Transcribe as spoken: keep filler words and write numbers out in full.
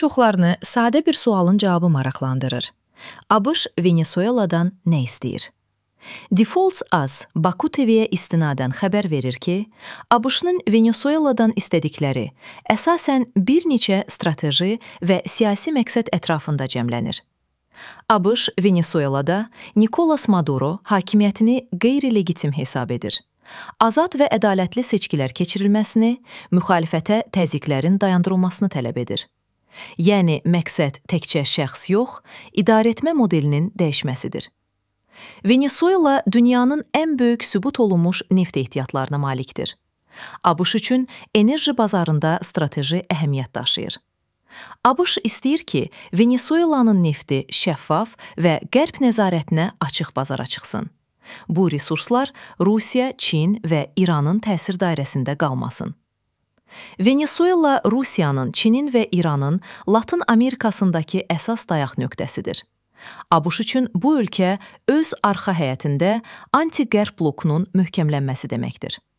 çoxlarını sadə bir sualın cavabı maraqlandırır. ABŞ Venesueladan nə istəyir? Defaults Az Baku T V-yə istinadən xəbər verir ki, ABŞ-nın Venesueladan istədikləri əsasən bir neçə strateji və siyasi məqsəd ətrafında cəmlənir. ABŞ Venesuelada Nicolas Maduro hakimiyyətini qeyri-legitim hesab edir. Azad və ədalətli seçkilər keçirilməsini, müxalifətə təzyiqlərin dayandırılmasını tələb edir. Yəni, məqsəd təkcə şəxs yox, idarəetmə modelinin dəyişməsidir. Venesuela dünyanın ən böyük sübut olunmuş neft ehtiyatlarına malikdir. ABŞ üçün enerji bazarında strateji əhəmiyyət daşıyır. ABŞ istəyir ki, Venesuelanın nefti şəffaf və qərb nəzarətinə açıq bazara çıxsın. Bu resurslar Rusiya, Çin və İranın təsir dairəsində qalmasın. Venesuela Rusiyanın, Çinin və İranın Latın Amerikasındakı əsas dayaq nöqtəsidir. ABŞ üçün bu ölkə öz arxa həyətində anti-qərb blokunun möhkəmlənməsi deməkdir.